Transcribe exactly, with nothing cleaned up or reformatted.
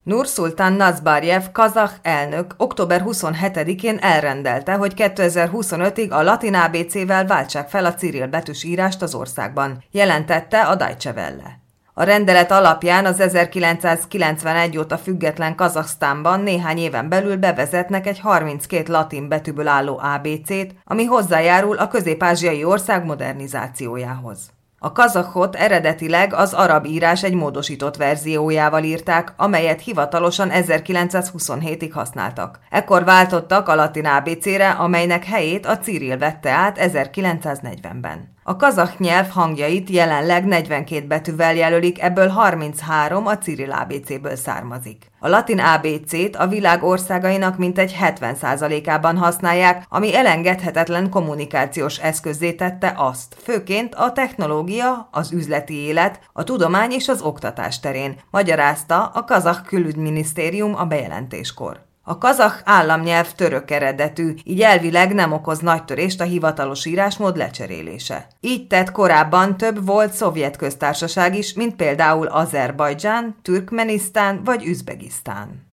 Nursultan Nazarbayev kazah elnök október huszonhetedikén elrendelte, hogy kétezer-huszonötig a latin ábécével váltsák fel a cirill betűs írást az országban, jelentette a Deutsche Welle. A rendelet alapján az ezerkilencszázkilencvenegy óta független Kazahsztánban néhány éven belül bevezetnek egy harminckét latin betűből álló ábécét, ami hozzájárul a közép-ázsiai ország modernizációjához. A kazahot eredetileg az arab írás egy módosított verziójával írták, amelyet hivatalosan ezerkilencszázhuszonhétig használtak. Ekkor váltottak a latin ábécére, amelynek helyét a cirill vette át ezerkilencszáznegyvenben. A kazah nyelv hangjait jelenleg negyvenkét betűvel jelölik, ebből harminchárom a cirill ábécéből származik. A latin ábécét a világ országainak mintegy hetven százalékában használják, ami elengedhetetlen kommunikációs eszközzé tette azt, főként a technológia, az üzleti élet, a tudomány és az oktatás terén, magyarázta a kazah külügyminisztérium a bejelentéskor. A kazah államnyelv török eredetű, így elvileg nem okoz nagy törést a hivatalos írásmód lecserélése. Így tett korábban több volt szovjet köztársaság is, mint például Azerbajdzsán, Türkmenisztán vagy Üzbegisztán.